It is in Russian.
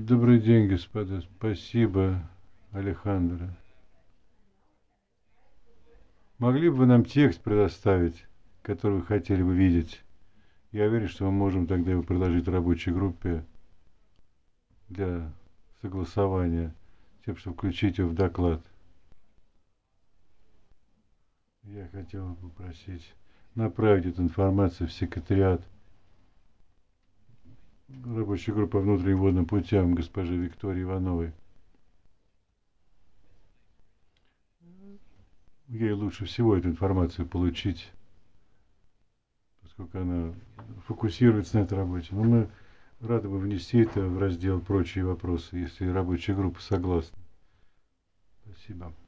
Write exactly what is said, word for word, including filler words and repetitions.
Добрый день, господа. Спасибо, Алехандро. Могли бы вы нам текст предоставить, который вы хотели бы видеть? Я уверен, что мы можем тогда его предложить рабочей группе для согласования, тем, чтобы включить его в доклад. Я хотел бы попросить направить эту информацию в секретариат рабочей группы внутренним водным путям госпожи Виктории Ивановой. Ей лучше всего эту информацию получить, поскольку она фокусируется на этой работе. Но мы рады бы внести это в раздел «Прочие вопросы», если рабочая группа согласна. Спасибо.